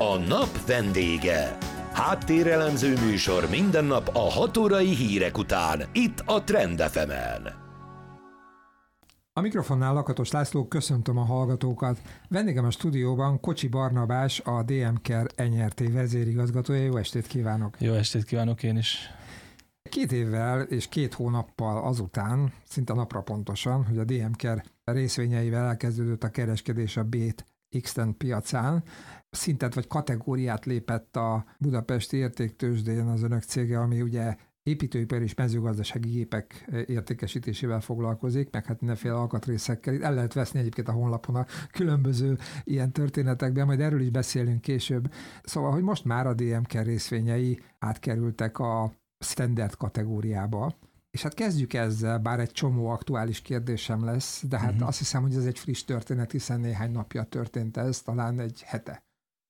A nap vendége. Háttérelemző műsor minden nap a 6 órai hírek után, itt a Trend FM-en. A mikrofonnál Lakatos László, köszöntöm a hallgatókat. Vendégem a stúdióban Kocsi Barnabás, a DM-Care NRT vezérigazgatója. Jó estét kívánok! Jó estét kívánok én is! 2 évvel és 2 hónappal azután, szinte napra pontosan, hogy a DM-Care részvényeivel elkezdődött a kereskedés a Bét X-Tent piacán, szintet vagy kategóriát lépett a budapesti értéktőzsdén az önök cége, ami ugye építőipar és mezőgazdasági gépek értékesítésével foglalkozik, meg hát mindenféle alkatrészekkel. Itt el lehet veszni egyébként a honlapon a különböző ilyen történetekben, majd erről is beszélünk később. Szóval, hogy most már a DM-Care részvényei átkerültek a standard kategóriába, és hát kezdjük ezzel, bár egy csomó aktuális kérdésem lesz, de hát azt hiszem, hogy ez egy friss történet, hiszen néhány napja történt ez, talán egy hete.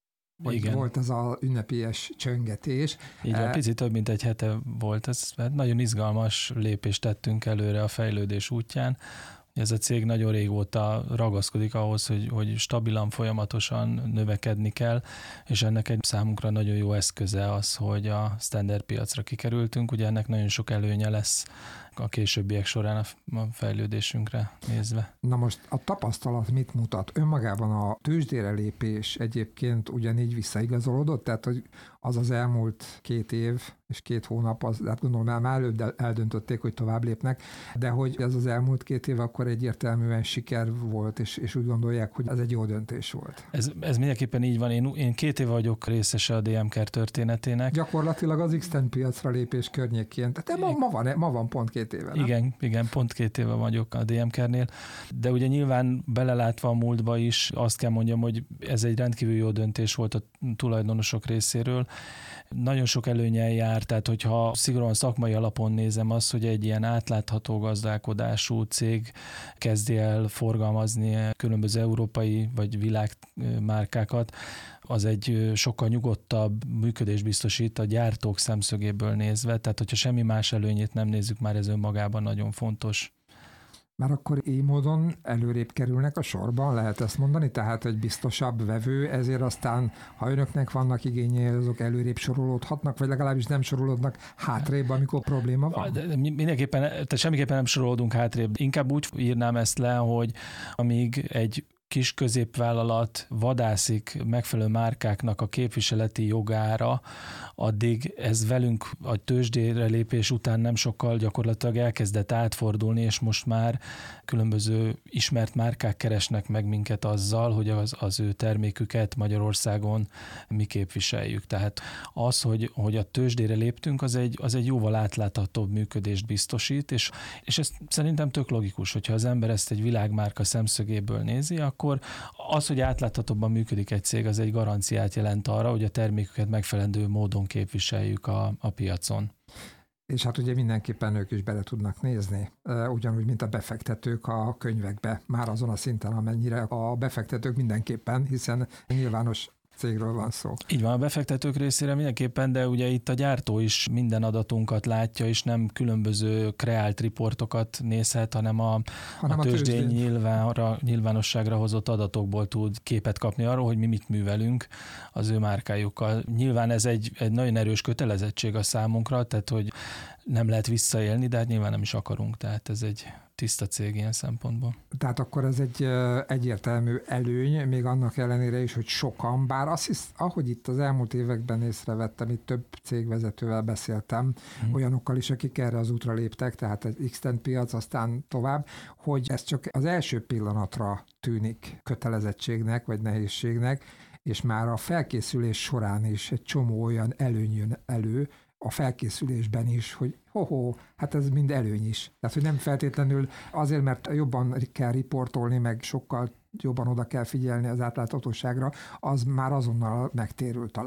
Igen. Volt ez az ünnepélyes csöngetés. Így van, picit több mint egy hete volt. Ez nagyon izgalmas lépést tettünk előre a fejlődés útján. Ez a cég nagyon régóta ragaszkodik ahhoz, hogy stabilan, folyamatosan növekedni kell, és ennek egy számunkra nagyon jó eszköze az, hogy a standard piacra kikerültünk. Ugye ennek nagyon sok előnye lesz a későbbiek során a fejlődésünkre nézve. Na most a tapasztalat mit mutat? Önmagában a tőzsdére lépés egyébként ugyanígy visszaigazolódott, tehát hogy az elmúlt 2 év és 2 hónap, hát gondolom már előbb eldöntötték, hogy tovább lépnek, de hogy ez az elmúlt 2 év akkor egyértelműen siker volt, és úgy gondolják, hogy ez egy jó döntés volt. Ez mindenképpen így van. Én 2 éve vagyok részese a DM-Care történetének. Gyakorlatilag az X-Tent piacra lépés környékén. Tehát ma van pont 2 éve, nem? Igen, pont 2 éve vagyok a DM-Care-nél, de ugye nyilván belelátva a múltba is azt kell mondjam, hogy ez egy rendkívül jó döntés volt a tulajdonosok részéről. Nagyon sok előnnyel jár, tehát hogyha szigorúan szakmai alapon nézem azt, hogy egy ilyen átlátható gazdálkodású cég kezdi el forgalmazni különböző európai vagy világmárkákat, az egy sokkal nyugodtabb működést biztosít a gyártók szemszögéből nézve, tehát hogyha semmi más előnyét nem nézzük, már ez önmagában nagyon fontos. Már akkor így módon előrébb kerülnek a sorban, lehet ezt mondani? Tehát egy biztosabb vevő, ezért aztán, ha önöknek vannak igényei, azok előrébb sorolódhatnak, vagy legalábbis nem sorolódnak hátrébb, amikor probléma van? Mindenképpen, tehát semmiképpen nem sorolódunk hátrébb. Inkább úgy írnám ezt le, hogy amíg egy kis középvállalat vadászik megfelelő márkáknak a képviseleti jogára, addig ez velünk a tőzsdére lépés után nem sokkal gyakorlatilag elkezdett átfordulni, és most már különböző ismert márkák keresnek meg minket azzal, hogy az ő terméküket Magyarországon mi képviseljük. Tehát az, hogy a tőzsdére léptünk, az egy jóval átláthatóbb működést biztosít, és ez szerintem tök logikus, hogyha az ember ezt egy világmárka szemszögéből nézi, akkor az, hogy átláthatóbban működik egy cég, az egy garanciát jelent arra, hogy a terméküket megfelelő módon képviseljük a piacon. És hát ugye mindenképpen ők is bele tudnak nézni, ugyanúgy, mint a befektetők a könyvekbe, már azon a szinten, amennyire a befektetők mindenképpen, hiszen nyilvános cégről van szó. Így van, a befektetők részére mindenképpen, de ugye itt a gyártó is minden adatunkat látja, és nem különböző kreált riportokat nézhet, hanem a tőzsdén nyilvánosságra hozott adatokból tud képet kapni arról, hogy mi mit művelünk az ő márkájukkal. Nyilván ez egy nagyon erős kötelezettség a számunkra, tehát hogy nem lehet visszaélni, de hát nyilván nem is akarunk, tehát ez egy tiszta cég ilyen szempontból. Tehát akkor ez egy egyértelmű előny, még annak ellenére is, hogy sokan, bár ahogy itt az elmúlt években észrevettem, itt több cégvezetővel beszéltem, olyanokkal is, akik erre az útra léptek, tehát az X-Tent piac, aztán tovább, hogy ez csak az első pillanatra tűnik kötelezettségnek, vagy nehézségnek, és már a felkészülés során is egy csomó olyan előny jön elő, a felkészülésben is, hogy hát ez mind előny is. Tehát, hogy nem feltétlenül azért, mert jobban kell riportolni, meg sokkal jobban oda kell figyelni az átláthatóságra, az már azonnal megtérül talán.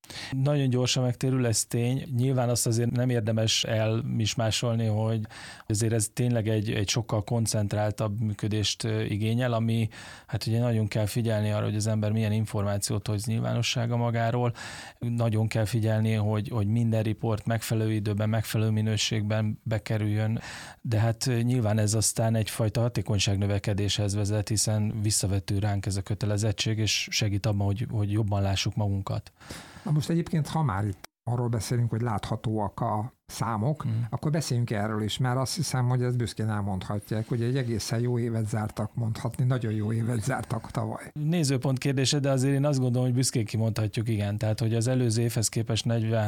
Nagyon gyorsan megtérül, ez tény. Nyilván azt azért nem érdemes elmismásolni, hogy azért ez tényleg egy sokkal koncentráltabb működést igényel, ami hát ugye nagyon kell figyelni arra, hogy az ember milyen információt hoz nyilvánossága magáról. Nagyon kell figyelni, hogy minden riport megfelelő időben, megfelelő minőségben bekerüljön, de hát nyilván ez aztán egyfajta hatékonyságnövekedéshez vezet, hiszen visszavető ránk ez a kötelezettség, és segít abban, hogy jobban lássuk magunkat. Na most egyébként, ha már itt arról beszélünk, hogy láthatóak a számok, akkor beszéljünk erről is, mert azt hiszem, hogy ezt büszkén elmondhatják, hogy egy egészen jó évet zártak, mondhatni, nagyon jó évet zártak tavaly. Nézőpont kérdése, de azért én azt gondolom, hogy büszkén kimondhatjuk, igen. Tehát, hogy az előző évhez képest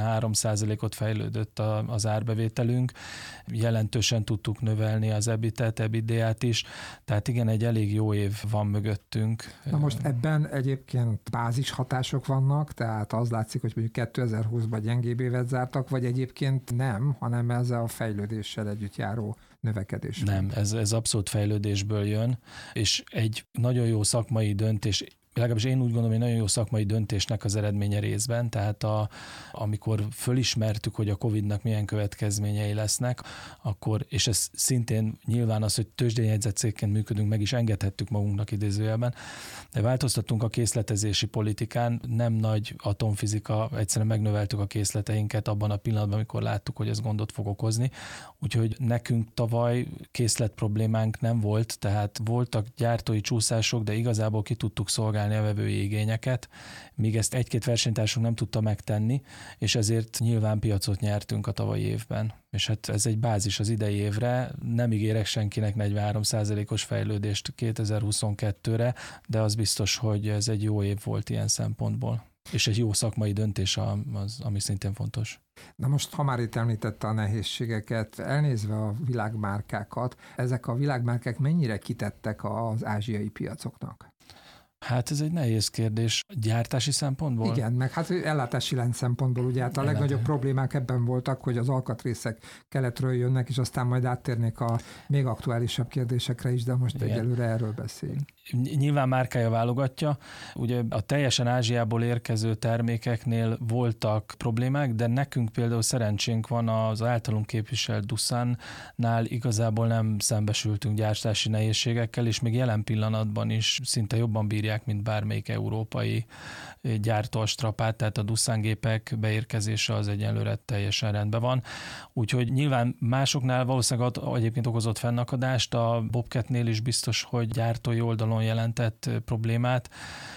43%-ot fejlődött az árbevételünk, jelentősen tudtuk növelni az EBIT-et, EBITDA-t is, tehát igen, egy elég jó év van mögöttünk. Na most ebben egyébként bázis hatások vannak, tehát az látszik, hogy mondjuk 2020-ban gyengébb évet zártak, vagy egyébként nem, hanem ezzel a fejlődéssel együtt járó növekedés. Nem, ez abszolút fejlődésből jön, és egy nagyon jó szakmai döntés, legalábbis én úgy gondolom, hogy nagyon jó szakmai döntésnek az eredménye részben, tehát amikor fölismertük, hogy a Covid-nak milyen következményei lesznek, akkor, és ez szintén nyilván az, hogy tőzsdéjegyzett cégként működünk, meg is engedhettük magunknak idézőjelben, de változtattunk a készletezési politikán, nem nagy atomfizika, egyszerűen megnöveltük a készleteinket abban a pillanatban, amikor láttuk, hogy ez gondot fog okozni, úgyhogy nekünk tavaly készlet problémánk nem volt, tehát voltak gyártói csúszások, de igazából ki tudtuk szolgálni a vevői igényeket, míg ezt egy-két versenytársunk nem tudta megtenni, és ezért nyilván piacot nyertünk a tavalyi évben. És hát ez egy bázis az idei évre, nem ígérek senkinek 43%-os fejlődést 2022-re, de az biztos, hogy ez egy jó év volt ilyen szempontból. És egy jó szakmai döntés, ami szintén fontos. Na most, ha már itt említette a nehézségeket, elnézve a világmárkákat, ezek a világmárkák mennyire kitettek az ázsiai piacoknak? Hát ez egy nehéz kérdés. Gyártási szempontból? Igen, meg hát ellátási lánc szempontból ugye hát a legnagyobb problémák ebben voltak, hogy az alkatrészek keletről jönnek, és aztán majd áttérnék a még aktuálisabb kérdésekre is, de most egyelőre erről beszéljünk. Nyilván márkája válogatja. Ugye a teljesen Ázsiából érkező termékeknél voltak problémák, de nekünk például szerencsénk van az általunk képviselt Doosan-nál igazából nem szembesültünk gyártási nehézségekkel, és még jelen pillanatban is szinte jobban bírják, mint bármelyik európai gyártó a strapát, tehát a Doosan gépek beérkezése az egyenlőre teljesen rendben van. Úgyhogy nyilván másoknál valószínűleg egyébként okozott fennakadást, a Bobcatnél is biztos, hogy gyártói oldalon jelentett problémát,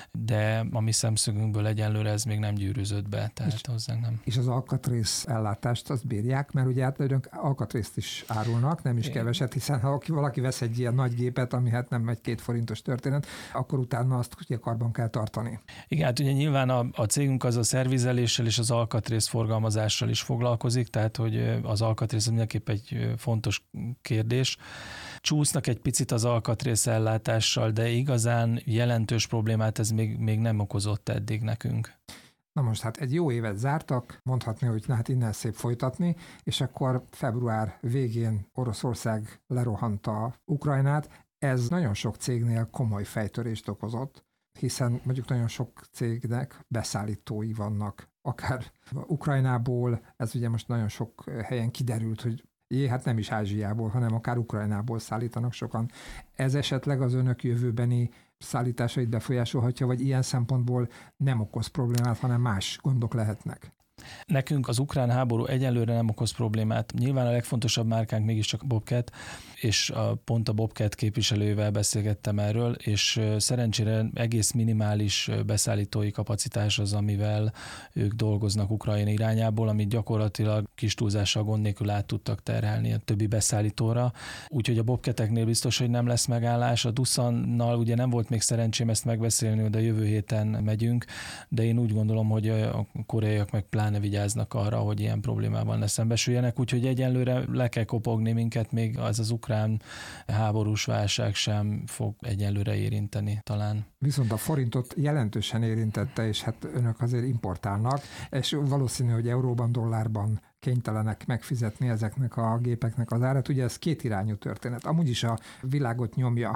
de a mi szemszögünkből egyenlőre ez még nem gyűrűzött be, tehát hozzánk nem. És az alkatrész ellátást azt bírják, mert ugye hát alkatrészt is árulnak, nem is keveset, hiszen ha valaki vesz egy ilyen nagy gépet, ami hát nem egy 2 forintos történet, akkor utána azt ugye karban kell tartani. Igen, hát ugye nyilván a cégünk az a szervizeléssel és az alkatrész forgalmazással is foglalkozik, tehát hogy az alkatrész mindenképp egy fontos kérdés. Csúsznak egy picit az alkatrész ellátással, de igazán jelentős problémát ez még nem okozott eddig nekünk. Na most hát egy jó évet zártak, mondhatni, hogy na hát innen szép folytatni, és akkor február végén Oroszország lerohanta Ukrajnát. Ez nagyon sok cégnél komoly fejtörést okozott, hiszen mondjuk nagyon sok cégnek beszállítói vannak, akár Ukrajnából, ez ugye most nagyon sok helyen kiderült, hogy hát nem is Ázsiából, hanem akár Ukrajnából szállítanak sokan. Ez esetleg az önök jövőbeni szállításait befolyásolhatja, vagy ilyen szempontból nem okoz problémát, hanem más gondok lehetnek? Nekünk az ukrán háború egyelőre nem okoz problémát. Nyilván a legfontosabb márkánk mégiscsak Bobcat, és pont a Bobcat képviselővel beszélgettem erről, és szerencsére egész minimális beszállítói kapacitás az, amivel ők dolgoznak Ukrajna irányából, amit gyakorlatilag kis túlzással gond nélkül át tudtak terhelni a többi beszállítóra. Úgyhogy a Bobcateknél biztos, hogy nem lesz megállás. A Doosannal ugye nem volt még szerencsém ezt megbeszélni, de jövő héten megyünk, de én úgy gondolom, hogy a koreaiak meg pláne vigyáznak arra, hogy ilyen problémával ne szembesüljenek, úgyhogy egyenlőre le kell kopogni minket, még az ukrán háborús válság sem fog egyenlőre érinteni talán. Viszont a forintot jelentősen érintette, és hát önök azért importálnak, és valószínű, hogy euróban, dollárban kénytelenek megfizetni ezeknek a gépeknek az árat. Ugye ez kétirányú történet. Amúgy is a világot nyomja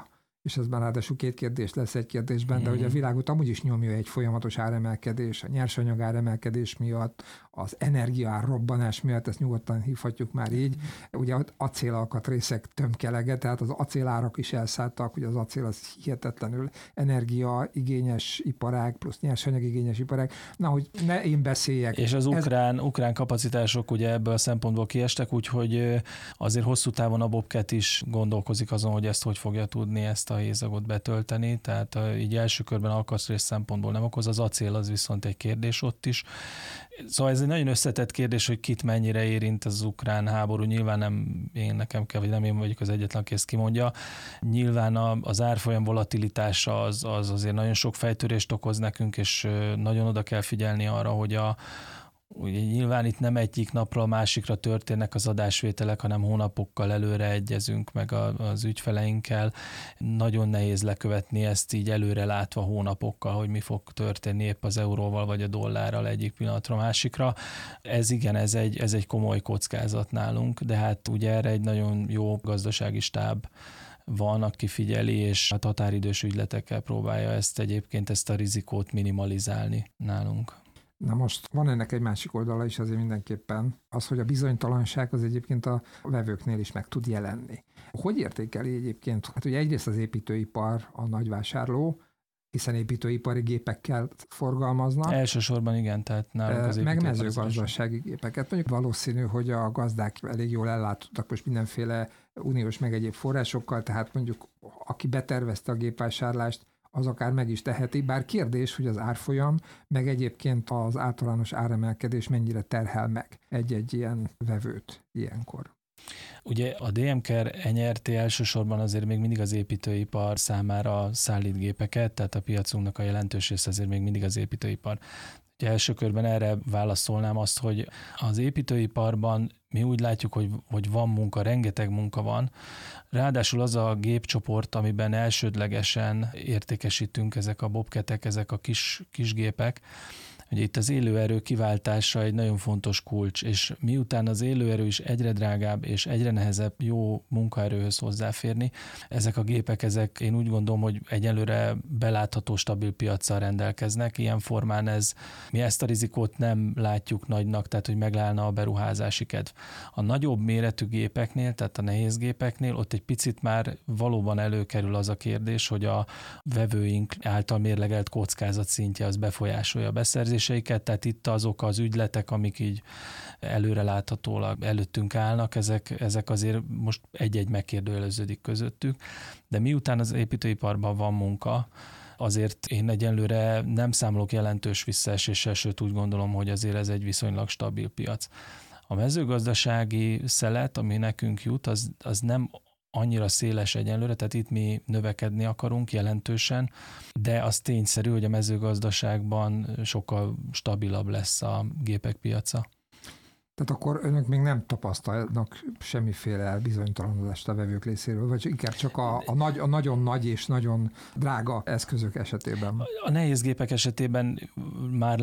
és ez már ráadásul 2 kérdés lesz egy kérdésben, de hogy a világot amúgy is nyomja egy folyamatos áremelkedés, a nyersanyag áremelkedés miatt, az energiaár robbanás miatt, ezt nyugodtan hívhatjuk már így. Ugye acélalkatrészek tömkelege, tehát az acélárak is elszálltak, ugye az acél az hihetetlenül energiaigényes iparág, plusz nyersanyagigényes iparág. Na, hogy ne én beszéljek. És az ukrán kapacitások ugye ebből a szempontból kiestek, úgyhogy azért hosszú távon a Bobcat is gondolkozik azon, hogy ezt hogy fogja tudni ezt a hézagot betölteni, tehát így első körben alkatrész szempontból nem okoz, az acél az viszont egy kérdés ott is. Szóval ez egy nagyon összetett kérdés, hogy kit mennyire érint az ukrán háború. Nyilván nem nekem kell, vagy nem én vagyok az egyetlen, aki ezt kimondja. Nyilván az árfolyam volatilitása az azért nagyon sok fejtörést okoz nekünk, és nagyon oda kell figyelni arra, hogy ugye nyilván itt nem egyik napra a másikra történnek az adásvételek, hanem hónapokkal előre egyezünk meg az ügyfeleinkkel. Nagyon nehéz lekövetni ezt így előre látva hónapokkal, hogy mi fog történni épp az euróval vagy a dollárral egyik pillanatra a másikra. Ez egy komoly kockázat nálunk, de hát ugye erre egy nagyon jó gazdasági stáb van, aki figyeli, és a határidős ügyletekkel próbálja ezt a rizikót minimalizálni nálunk. Na most van ennek egy másik oldala is azért mindenképpen, az, hogy a bizonytalanság az egyébként a vevőknél is meg tud jelenni. Hogy értékeli egyébként? Hát ugye egyrészt az építőipar a nagyvásárló, hiszen építőipari gépekkel forgalmaznak. Elsősorban igen, tehát nálunk az meg mezőgazdasági gépeket. Mondjuk valószínű, hogy a gazdák elég jól ellátottak most mindenféle uniós meg egyéb forrásokkal, tehát mondjuk aki betervezte a gépvásárlást, az akár meg is teheti, bár kérdés, hogy az árfolyam, meg egyébként az általános áremelkedés mennyire terhel meg egy-egy ilyen vevőt ilyenkor. Ugye a DMKR nyerté elsősorban azért még mindig az építőipar számára szállít gépeket, tehát a piacunknak a jelentős része azért még mindig az építőipar. Ugye első körben erre válaszolnám azt, hogy az építőiparban mi úgy látjuk, hogy van munka, rengeteg munka van. Ráadásul az a gépcsoport, amiben elsődlegesen értékesítünk ezek a bobcatek, ezek a kis gépek, ugye itt az élőerő kiváltása egy nagyon fontos kulcs, és miután az élőerő is egyre drágább és egyre nehezebb jó munkaerőhöz hozzáférni, ezek a gépek, én úgy gondolom, hogy egyelőre belátható stabil piaccal rendelkeznek. Ilyen formán mi ezt a rizikót nem látjuk nagynak, tehát hogy megállna a beruházási kedv. A nagyobb méretű gépeknél, tehát a nehéz gépeknél, ott egy picit már valóban előkerül az a kérdés, hogy a vevőink által mérlegelt kockázat szintje az befolyásolja a beszerzéseiket, tehát itt azok az ügyletek, amik így előreláthatólag előttünk állnak, ezek azért most egy-egy megkérdőjeleződik közöttük, de miután az építőiparban van munka, azért én egyenlőre nem számolok jelentős visszaeséssel, sőt úgy gondolom, hogy azért ez egy viszonylag stabil piac. A mezőgazdasági szelet, ami nekünk jut, az nem annyira széles egyenlőre, tehát itt mi növekedni akarunk jelentősen, de az tényszerű, hogy a mezőgazdaságban sokkal stabilabb lesz a gépek piaca. Tehát akkor önök még nem tapasztalnak semmiféle bizonytalanodást a vevők részéről, vagy inkább csak a nagyon nagy és nagyon drága eszközök esetében? A nehéz gépek esetében már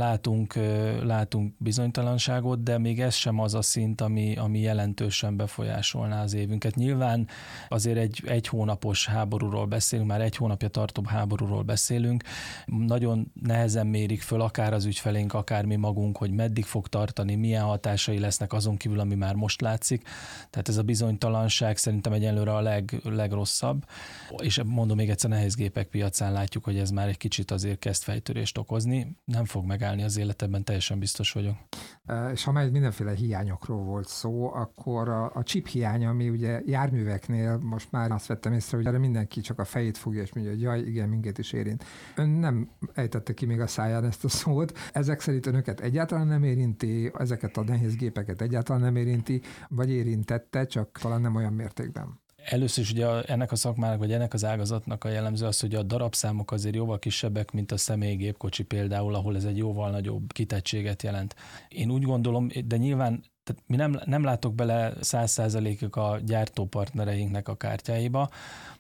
látunk bizonytalanságot, de még ez sem az a szint, ami jelentősen befolyásolná az évünket. Nyilván azért egy hónapos háborúról beszélünk, már egy hónapja tartó háborúról beszélünk. Nagyon nehezen mérik föl akár az ügyfeleink, akár mi magunk, hogy meddig fog tartani, milyen hatásai lesznek azon kívül, ami már most látszik. Tehát ez a bizonytalanság szerintem egyelőre a legrosszabb. És mondom még egyszer, nehéz gépek piacán látjuk, hogy ez már egy kicsit azért kezd fejtörést okozni. Nem fog megállni az életemben, teljesen biztos vagyok. És ha már mindenféle hiányokról volt szó, akkor a chip hiány, ami ugye járműveknél most már azt vettem észre, hogy erre mindenki csak a fejét fogja, és mondja, hogy jaj, igen, minket is érint. Ön nem ejtette ki még a száján ezt a szót. Ezek szerint önöket egyáltalán nem érinti, ezeket a nehéz gépeket egyáltalán nem érinti, vagy érintette, csak talán nem olyan mértékben. Először is ugye ennek a szakmának, vagy ennek az ágazatnak a jellemző az, hogy a darabszámok azért jóval kisebbek, mint a személygépkocsi például, ahol ez egy jóval nagyobb kitettséget jelent. Én úgy gondolom, de nyilván tehát mi nem látok bele 100%-ig a gyártópartnereinknek a kártyáiba,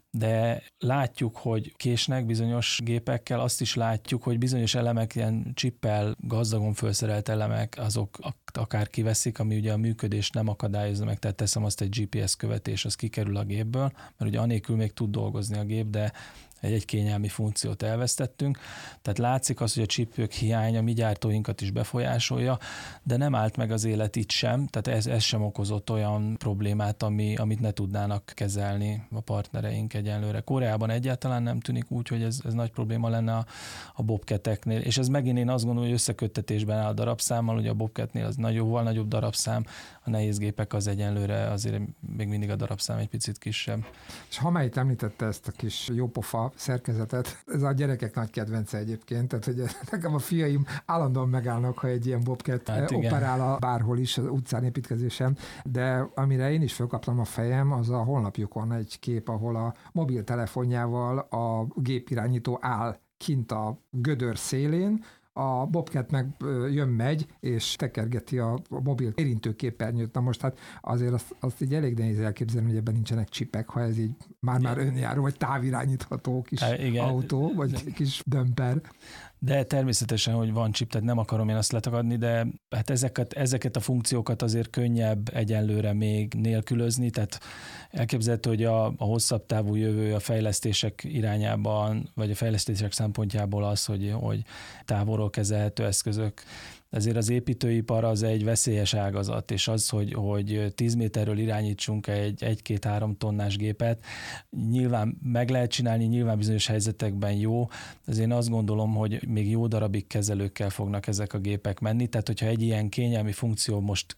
de látjuk, hogy késnek bizonyos gépekkel, azt is látjuk, hogy bizonyos elemek, ilyen csippel gazdagon felszerelt elemek, azok akár kiveszik, ami ugye a működést nem akadályozza meg, tehát teszem azt, egy GPS követés, az kikerül a gépből, mert ugye anélkül még tud dolgozni a gép, de egy kényelmi funkciót elvesztettünk. Tehát látszik az, hogy a csipők hiánya mi gyártóinkat is befolyásolja, de nem állt meg az élet itt sem, tehát ez sem okozott olyan problémát, amit ne tudnának kezelni a partnereink egyenlőre. Koreában egyáltalán nem tűnik úgy, hogy ez nagy probléma lenne a Bobcateknél, és ez megint én azt gondolom, hogy összeköttetésben áll a darabszámmal, ugye a Bobcatnél az jóval nagyobb darabszám, a nehézgépek az egyenlőre azért még mindig a darabszám egy picit kisebb. És ha már itt említette ezt a kis jópofa szerkezetet, ez a gyerekek nagy kedvence egyébként, tehát hogy nekem a fiaim állandóan megállnak, ha egy ilyen Bobcat operál bárhol is, az utcán építkezésen, de amire én is fölkaptam a fejem, az a honlapjukon egy kép, ahol a mobiltelefonjával a gépirányító áll kint a gödör szélén, a Bobcat meg jön-megy, és tekergeti a mobil érintőképernyőt. Na most hát azért azt így elég nehéz elképzelni, hogy ebben nincsenek csipek, ha ez így már önjáró, vagy távirányítható kis autó, vagy kis dömper. De természetesen, hogy van chip, tehát nem akarom én azt letagadni, de hát ezeket a funkciókat azért könnyebb egyenlőre még nélkülözni, tehát elképzelhető, hogy a hosszabb távú jövő a fejlesztések irányában, vagy a fejlesztések szempontjából az, hogy távolról kezelhető eszközök. Ezért az építőipar az egy veszélyes ágazat, és az, hogy 10 méterről irányítsunk egy 1-2-3 tonnás gépet, nyilván meg lehet csinálni, nyilván bizonyos helyzetekben jó, ezért én azt gondolom, hogy még jó darabig kezelőkkel fognak ezek a gépek menni, tehát hogyha egy ilyen kényelmi funkció most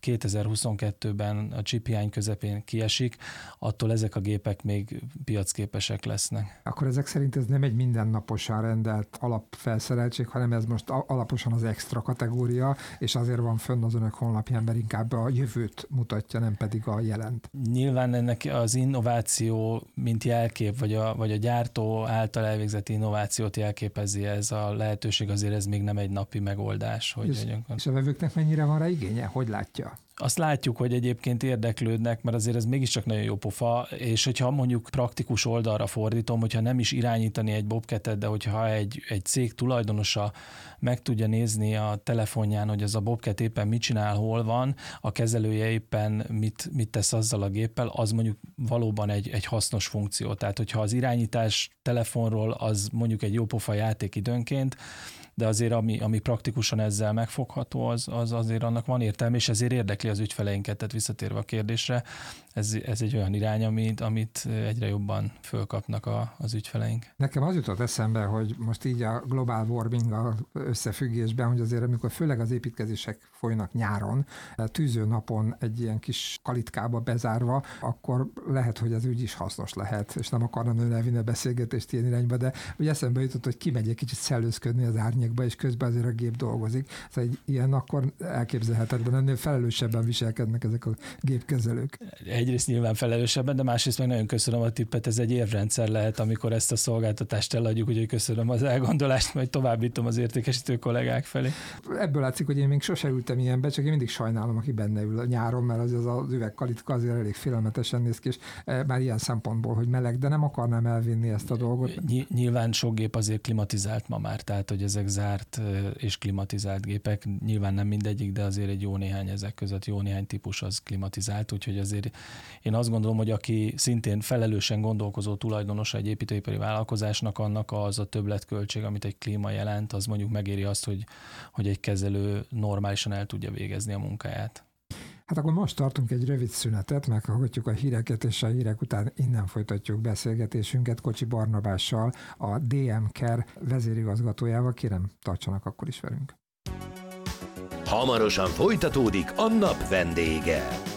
2022-ben a chiphiány közepén kiesik, attól ezek a gépek még piacképesek lesznek. Akkor ezek szerint ez nem egy mindennaposan rendelt alapfelszereltség, hanem ez most alaposan az extra kategória, és azért van fönn az önök honlapján, mert inkább a jövőt mutatja, nem pedig a jelent. Nyilván ennek az innováció, mint jelkép, vagy a gyártó által elvégzett innovációt jelképezi ez a lehetőség, azért ez még nem egy napi megoldás. És a vevőknek mennyire van rá igénye? Hogy látja? Azt látjuk, hogy egyébként érdeklődnek, mert azért ez mégiscsak nagyon jó pofa, és hogyha mondjuk praktikus oldalra fordítom, hogyha nem is irányítani egy Bobcatet, de hogyha egy cég tulajdonosa meg tudja nézni a telefonján, hogy az a Bobcat éppen mit csinál, hol van, a kezelője éppen mit tesz azzal a géppel, az mondjuk valóban egy hasznos funkció. Tehát, hogyha az irányítás telefonról az mondjuk egy jó pofa játék időnként, de azért ami praktikusan ezzel megfogható, az azért annak van értelme, és ezért érdekli az ügyfeleinket, tehát visszatérve a kérdésre, ez egy olyan irány, amit egyre jobban fölkapnak az ügyfeleink. Nekem az jutott eszembe, hogy most így a global warming összefüggésben, hogy azért amikor főleg az építkezések folynak nyáron, tűző napon egy ilyen kis kalitkába bezárva, akkor lehet, hogy az ügy is hasznos lehet, és nem akarnám ön elvinni a beszélgetést ilyen irányba, de ugye eszembe jutott, hogy kimegy egy kicsit szellőzködni az árnyékba, és közben azért a gép dolgozik. Szóval ilyen akkor elképzelhetetlen, ennél felelősebben viselkednek ezek a gépkezelők. Egyrészt nyilván felelősebben, de másrészt meg nagyon köszönöm a tippet, ez egy érvrendszer lehet, amikor ezt a szolgáltatást eladjuk, úgyhogy köszönöm az elgondolást, majd továbbítom az értékesítő kollégák felé. Ebből látszik, hogy én még sose ültem ilyenbe, csak én mindig sajnálom, aki benne ül a nyáron, mert az üvegkalitka azért elég félelmetesen néz ki, és már ilyen szempontból, hogy meleg, de nem akarnám elvinni ezt a dolgot. Nyilván sok gép azért klimatizált ma már, tehát hogy ezek zárt és klimatizált gépek, nyilván nem mindegyik, de azért egy jó néhány ezek között, jó néhány típus az klimatizált, úgyhogy azért én azt gondolom, hogy aki szintén felelősen gondolkozó tulajdonosa egy építőipari vállalkozásnak, annak az a többletköltség, amit egy klíma jelent, az mondjuk megéri azt, hogy egy kezelő normálisan el tudja végezni a munkáját. Hát akkor most tartunk egy rövid szünetet, meghallgatjuk a híreket, és a hírek után innen folytatjuk beszélgetésünket Kocsi Barnabással, a DM Care vezérigazgatójával. Kérem, tartsanak akkor is velünk. Hamarosan folytatódik a nap vendége.